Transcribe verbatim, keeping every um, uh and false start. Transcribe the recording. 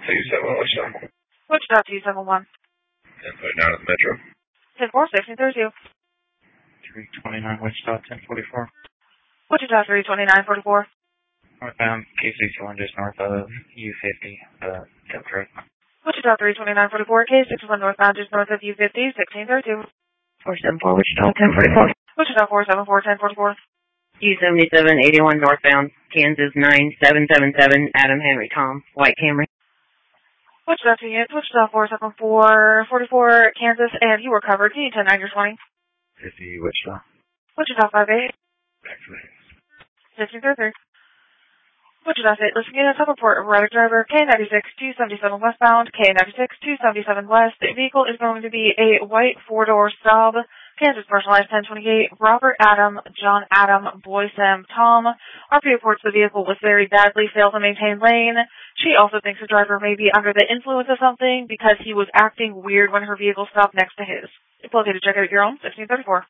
two seven one, Wichita. Wichita two seven one. ten forty-nine at the Metro. ten four, safety thirty-two. three twenty-nine, Wichita, ten forty-four. Wichita three twenty-nine forty-four. Northbound, K sixty-one just north of U fifty, uh, tip truck. Wichita three twenty-nine forty-four, K sixty-one northbound just north of U fifty, sixteen thirty-two. four seven four, Wichita, ten forty-four. Wichita four seven four, ten forty-four. U seventy-seven eighty-one northbound, Kansas nine seven seven seven, Adam Henry Tom, white Camry. Wichita two units, Wichita four seven four, forty-four, Kansas, and you were covered. Can you ten nine, you're twenty? fifty, Wichita. Wichita five eight. Back to me. fifteen thirty-three. Wichita State, listen to a report of rider driver K ninety-six two seventy-seven westbound, K ninety-six two seventy-seven west. The vehicle is going to be a white four-door Saab, Kansas personalized ten twenty-eight, Robert Adam, John Adam, Boy Sam, Tom. R P reports the vehicle was very badly, failed to maintain lane. She also thinks the driver may be under the influence of something because he was acting weird when her vehicle stopped next to his. It's located, check out your own, fifteen thirty-four.